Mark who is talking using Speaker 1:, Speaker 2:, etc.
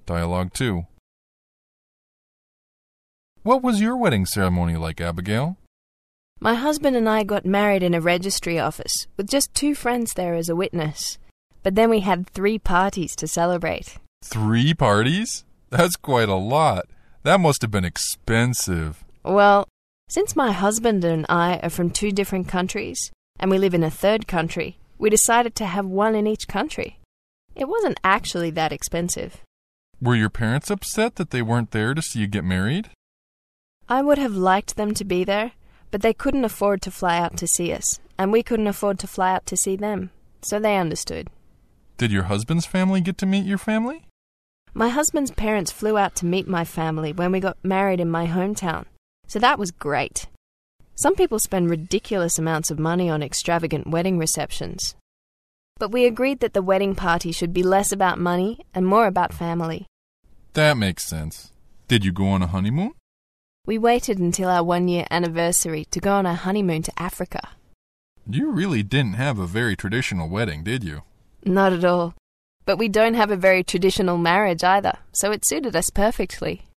Speaker 1: Dialogue 2. What was your wedding ceremony like, Abigail?
Speaker 2: My husband and I got married in a registry office, with just 2 friends there as a witness. But then we had 3 parties to celebrate.
Speaker 1: 3 parties? That's quite a lot. That must have been expensive.
Speaker 2: Well, since my husband and I are from 2 different countries, and we live in a 3rd country, we decided to have one in each country. It wasn't actually that expensive.
Speaker 1: Were your parents upset that they weren't there to see you get married?
Speaker 2: I would have liked them to be there, but they couldn't afford to fly out to see us, and we couldn't afford to fly out to see them, so they understood.
Speaker 1: Did your husband's family get to meet your family?
Speaker 2: My husband's parents flew out to meet my family when we got married in my hometown, so that was great. Some people spend ridiculous amounts of money on extravagant wedding receptions. But we agreed that the wedding party should be less about money and more about family.
Speaker 1: That makes sense. Did you go on a honeymoon?
Speaker 2: We waited until our 1-year anniversary to go on a honeymoon to Africa.
Speaker 1: You really didn't have a very traditional wedding, did you?
Speaker 2: Not at all. But we don't have a very traditional marriage either, so it suited us perfectly.